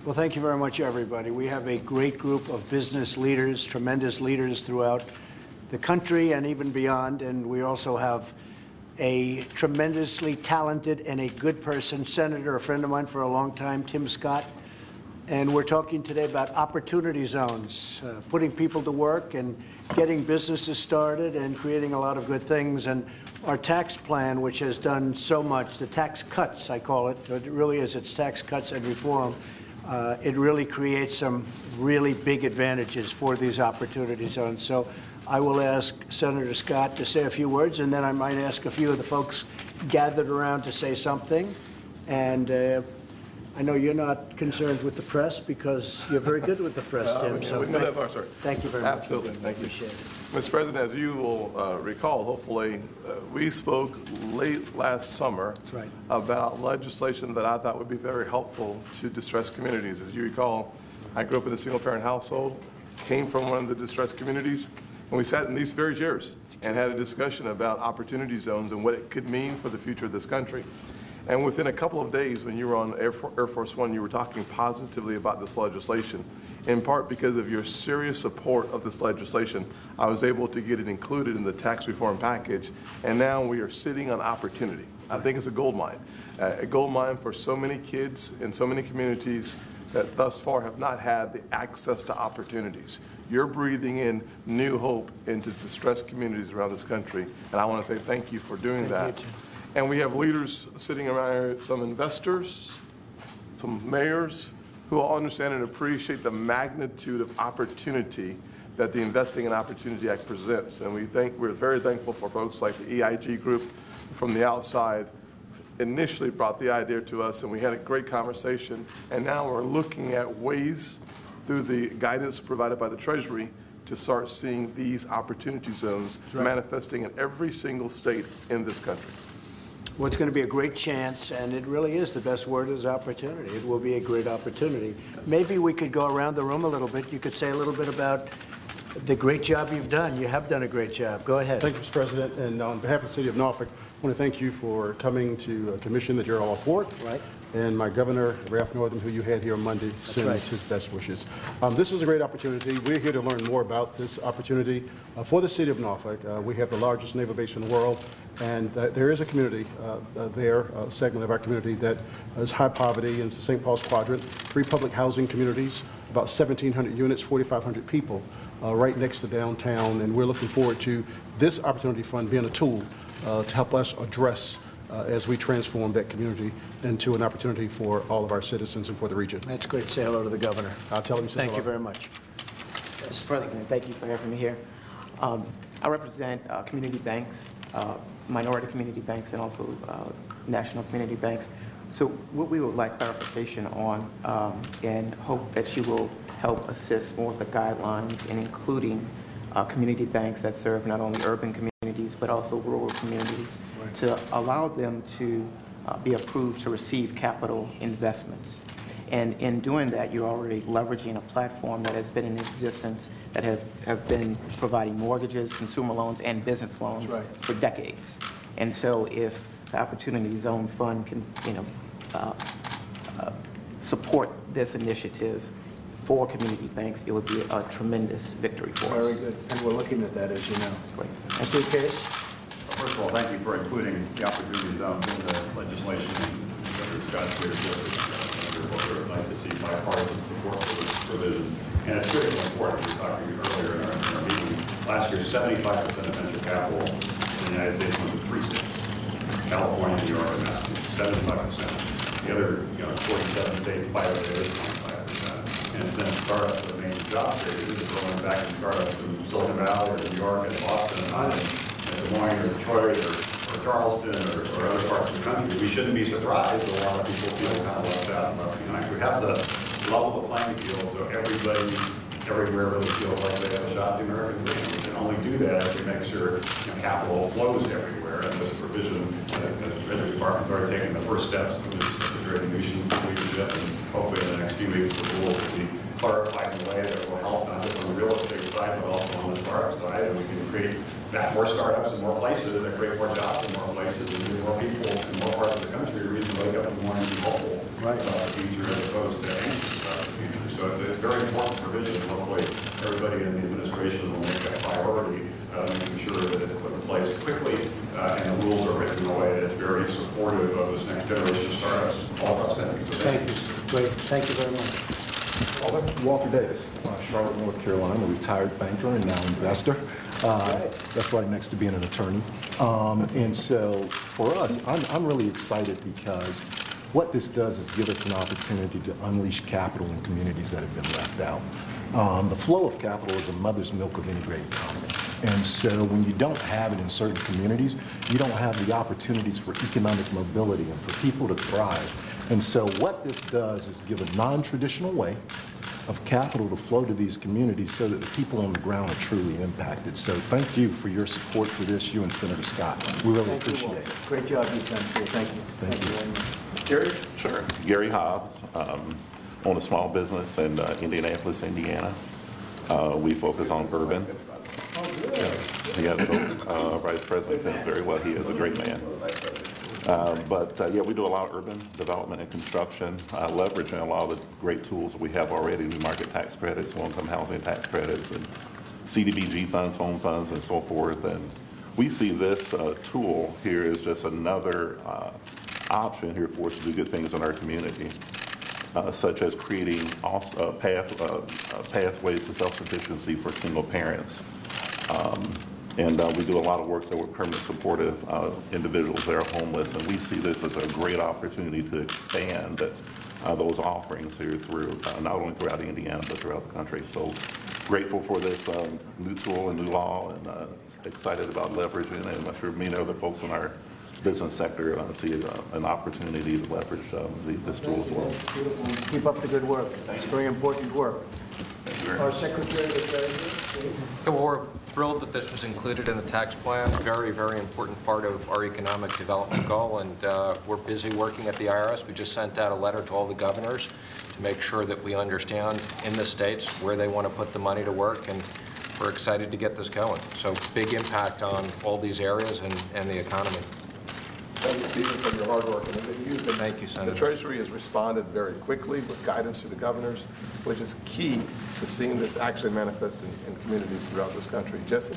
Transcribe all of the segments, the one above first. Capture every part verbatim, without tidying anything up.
Well, thank you very much, everybody. We have a great group of business leaders, tremendous leaders throughout the country and even beyond. And we also have a tremendously talented and a good person, Senator, a friend of mine for a long time, Tim Scott. And we're talking today about opportunity zones, uh, putting people to work and getting businesses started and creating a lot of good things. And our tax plan, which has done so much, the tax cuts, I call it, it really is, it's tax cuts and reform. Uh, it really creates some really big advantages for these opportunity zones. So I will ask Senator Scott to say a few words, and then I might ask a few of the folks gathered around to say something. And uh, I know you're not concerned with the press because you're very good with the press, Tim. Uh, yeah, so we know that far, sir. Thank you very Absolutely. much. Absolutely. Thank you. Appreciate it. Mister President, as you will uh, recall, hopefully, uh, we spoke late last summer That's right. about legislation that I thought would be very helpful to distressed communities. As you recall, I grew up in a single-parent household, came from one of the distressed communities, and we sat in these very chairs and had a discussion about opportunity zones and what it could mean for the future of this country. And within a couple of days, when you were on Air, For Air Force One, you were talking positively about this legislation. In part because of your serious support of this legislation, I was able to get it included in the tax reform package, and now we are sitting on opportunity. I think it's a gold mine, uh, a gold mine for so many kids in so many communities that thus far have not had the access to opportunities. You're breathing in new hope into distressed communities around this country, and I want to say thank you for doing Thank that. you, And we have leaders sitting around here, some investors, some mayors, who all understand and appreciate the magnitude of opportunity that the Investing in Opportunity Act presents. And we think we're very thankful for folks like the E I G group from the outside initially brought the idea to us, and we had a great conversation. And now we're looking at ways through the guidance provided by the Treasury to start seeing these opportunity zones right. manifesting in every single state in this country. Well, it's going to be a great chance, and it really is, the best word is opportunity. It will be a great opportunity. Maybe we could go around the room a little bit. You could say a little bit about the great job you've done. You have done a great job. Go ahead. Thank you, Mister President. And on behalf of the City of Norfolk, I want to thank you for coming to a commission that you're all for. Right. And my governor, Ralph Northam, who you had here on Monday, That's sends right. his best wishes. Um, this is a great opportunity. We're here to learn more about this opportunity uh, for the City of Norfolk. Uh, we have the largest naval base in the world, and uh, there is a community uh, uh, there, a segment of our community that is high poverty, and it's the Saint Paul's Quadrant, three public housing communities, about seventeen hundred units, forty-five hundred people, uh, right next to downtown, and we're looking forward to this Opportunity Fund being a tool uh, to help us address Uh, as we transform that community into an opportunity for all of our citizens and for the region. That's great. Say hello to the governor. I'll tell him. Thank hello. you very much. Mister President, thank you for having me here. Um, I represent uh, community banks, uh, minority community banks, and also uh, national community banks. So what we would like clarification on, um, and hope that you will help assist more with the guidelines in including uh, community banks that serve not only urban communities but also rural communities, right. to allow them to uh, be approved to receive capital investments. And in doing that, you're already leveraging a platform that has been in existence, that has have been providing mortgages, consumer loans, and business loans right. for decades. And so, if the Opportunity Zone Fund can, you know, uh, uh, support this initiative for community banks, it would be a tremendous victory for Very us. good. And we're looking at that, as you know. Great. Thank you, Case. First of all, thank you for including the opportunity zones in the legislation. Senator Scott's leadership is nice to see bipartisan support for this provision. And it's critically important. We were talking earlier in our, in our meeting. Last year, seventy-five percent of venture capital in the United States went to three states: California, New York, and Massachusetts. seventy-five percent. The other, you know, forty-seven states, by the way, is twenty-five percent. And it's then startups that are making job creators are going back in startups in Silicon Valley or New York and Boston and London. Des Moines or Detroit or, or Charleston or, or other parts of the country. We shouldn't be surprised that a lot of people feel kind of left out and left behind. We have to level the playing field so everybody, everywhere really feels like they have a shot at the American dream. We can only do that if we make sure, you know, capital flows everywhere. And this provision, uh, the Treasury Department's already taken the first steps with Secretary Mnuchin's leadership, and hopefully in the next few weeks the rules will be clarified in a way that will help not just on the real estate side but also on the startup side, and we can create that more startups in more places that create more jobs in more places and give more people in more parts of the country a reason to wake up in the morning and be hopeful. Right. uh, future as opposed to anxious about the future. So it's a very important provision. Hopefully, everybody in the administration will make that priority, uh, making sure that it's put in place quickly uh, and the rules are written in a way that's very supportive of this next generation of startups. All of us, thank you. Thank you. Great. Thank you very much. Walter Davis, uh, Charlotte, North Carolina, a retired banker and now investor. Uh, that's right next to being an attorney. Um, and so for us, I'm, I'm really excited because what this does is give us an opportunity to unleash capital in communities that have been left out. Um, the flow of capital is a mother's milk of any great economy. And so when you don't have it in certain communities, you don't have the opportunities for economic mobility and for people to thrive. And so what this does is give a non-traditional way of capital to flow to these communities so that the people on the ground are truly impacted. So thank you for your support for this, you and Senator Scott. We really Thank you, appreciate Walter. it. Great job you've done here. Thank you. Thank you. very much. Gary? Sure. Gary Hobbs, um, own a small business in uh, Indianapolis, Indiana. Uh, we focus on urban. Yeah, the uh, Vice President thinks very well. He is a great man. Uh, but uh, yeah, we do a lot of urban development and construction, uh, leveraging a lot of the great tools that we have already, new market tax credits, low-income housing tax credits, and C D B G funds, home funds, and so forth. And we see this uh, tool here as just another uh, option here for us to do good things in our community, uh, such as creating also, uh, path, uh, uh, pathways to self-sufficiency for single parents. Um, And uh, we do a lot of work there with permanent supportive uh, individuals that are homeless, and we see this as a great opportunity to expand uh, those offerings here through, uh, not only throughout Indiana, but throughout the country. So grateful for this um, new tool and new law, and uh, excited about leveraging it. And I'm sure many other folks in our business sector uh, see uh, an opportunity to leverage um, the, this tool as well. Beautiful. Keep up the good work. It's very important work. Our Secretary of the Treasury. Yeah, well, we're thrilled that this was included in the tax plan. Very, very important part of our economic development goal, and uh, we're busy working at the I R S. We just sent out a letter to all the governors to make sure that we understand in the states where they want to put the money to work, and we're excited to get this going. So big impact on all these areas and, and the economy. Thank you, Stephen, for your hard work. And you've been, Thank you, Senator. The Treasury has responded very quickly with guidance to the governors, which is key to seeing this actually manifest in, in communities throughout this country. Jesse?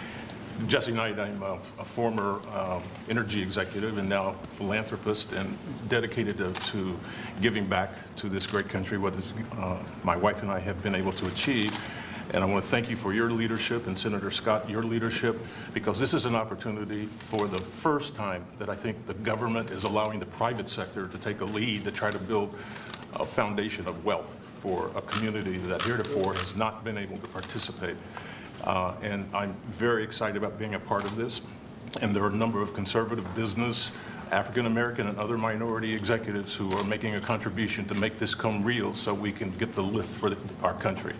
Jesse Knight, I'm a, a former um, energy executive and now philanthropist and dedicated to, to giving back to this great country, what is, uh, my wife and I have been able to achieve. And I want to thank you for your leadership, and Senator Scott, your leadership, because this is an opportunity for the first time that I think the government is allowing the private sector to take a lead to try to build a foundation of wealth for a community that heretofore has not been able to participate. Uh, and I'm very excited about being a part of this. And there are a number of conservative business, African American and other minority executives who are making a contribution to make this come real so we can get the lift for the, our country.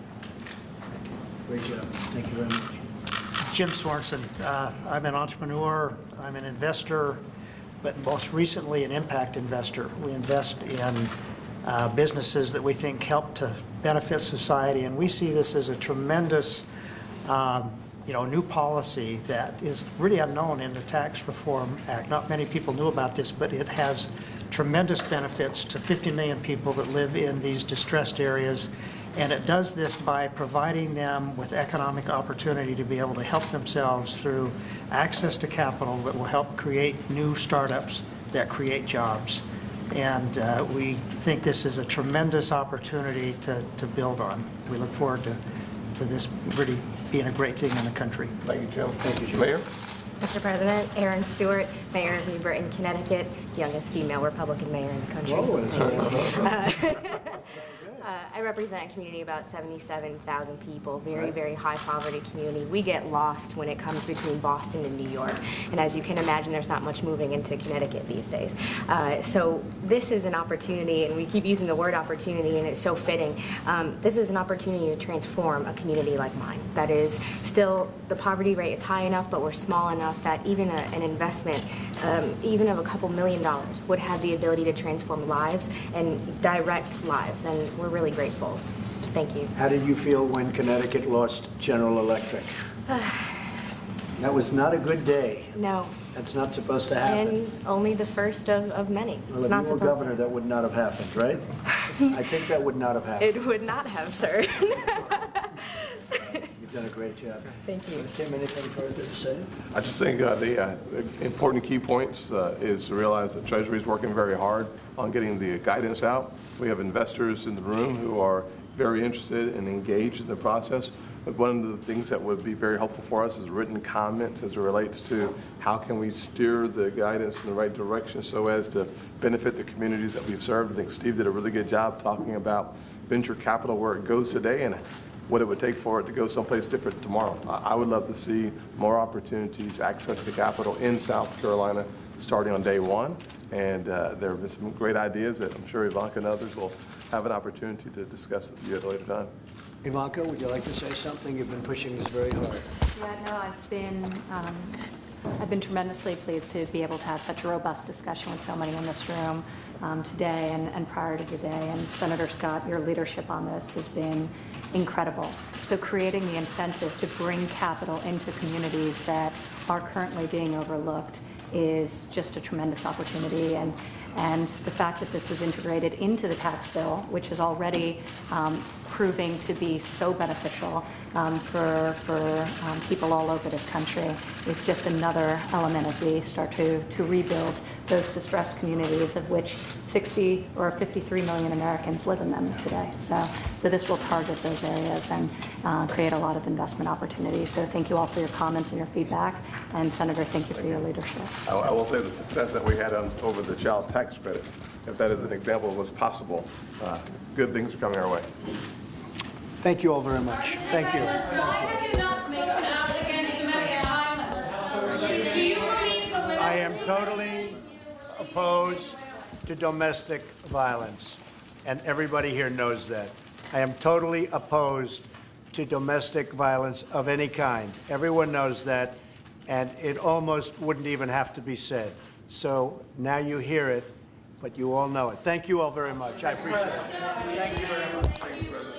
Great job. Thank you very much. Jim Swanson. Uh, I'm an entrepreneur, I'm an investor, but most recently an impact investor. We invest in uh, businesses that we think help to benefit society, and we see this as a tremendous um, you know, new policy that is really unknown in the Tax Reform Act. Not many people knew about this, but it has tremendous benefits to fifty million people that live in these distressed areas. And it does this by providing them with economic opportunity to be able to help themselves through access to capital that will help create new startups that create jobs. And uh, we think this is a tremendous opportunity to, to build on. We look forward to, to this really being a great thing in the country. Thank you, Jim. Thank you, Jim. Mayor? Mister President, Erin Stewart, Mayor of New Britain, Connecticut, youngest female Republican mayor in the country. Uh, Uh, I represent a community of about seventy-seven thousand people, very, very high poverty community. We get lost when it comes between Boston and New York. And as you can imagine, there's not much moving into Connecticut these days. Uh, so this is an opportunity, and we keep using the word opportunity, and it's so fitting. Um, this is an opportunity to transform a community like mine. That is still, the poverty rate is high enough, but we're small enough that even a, an investment, um, even of a couple million dollars, would have the ability to transform lives and direct lives. And we're really grateful. Thank you. How did you feel when Connecticut lost General Electric? That was not a good day. No, That's not supposed to happen. And only the first of, of many. Well, It's if not you were supposed governor, to. that would not have happened, right? I think that would not have happened. It would not have, sir. You've done a great job. Thank you. Tim, anything further to say? I just think uh, the uh, important key points uh, is to realize that Treasury is working very hard on getting the guidance out. We have investors in the room who are very interested and engaged in the process. But one of the things that would be very helpful for us is written comments as it relates to how can we steer the guidance in the right direction so as to benefit the communities that we've served. I think Steve did a really good job talking about venture capital, where it goes today and what it would take for it to go someplace different tomorrow. I I would love to see more opportunities, access to capital in South Carolina starting on day one. And uh, there have been some great ideas that I'm sure Ivanka and others will have an opportunity to discuss with you at a later time. Ivanka, would you like to say something? You've been pushing this very hard. Yeah, no, I've been, um, I've been tremendously pleased to be able to have such a robust discussion with so many in this room um, today and, and prior to today. And Senator Scott, your leadership on this has been incredible. So creating the incentive to bring capital into communities that are currently being overlooked is just a tremendous opportunity. And And the fact that this was integrated into the tax bill, which is already um, proving to be so beneficial um, for, for um, people all over this country, is just another element as we start to, to rebuild those distressed communities, of which sixty or fifty-three million Americans live in them today. So, so this will target those areas and uh, create a lot of investment opportunities. So thank you all for your comments and your feedback. And Senator, thank you for your leadership. I I will say the success that we had on, over the child tax credit, if that is an example of what's possible, uh, good things are coming our way. Thank you all very much. Thank you. Why have you not spoken out against domestic violence? Do you believe the women... I am totally opposed to domestic violence, and everybody here knows that. I am totally opposed to domestic violence of any kind. Everyone knows that, and it almost wouldn't even have to be said. So now you hear it, but you all know it. Thank you all very much. I appreciate it. Thank you very much.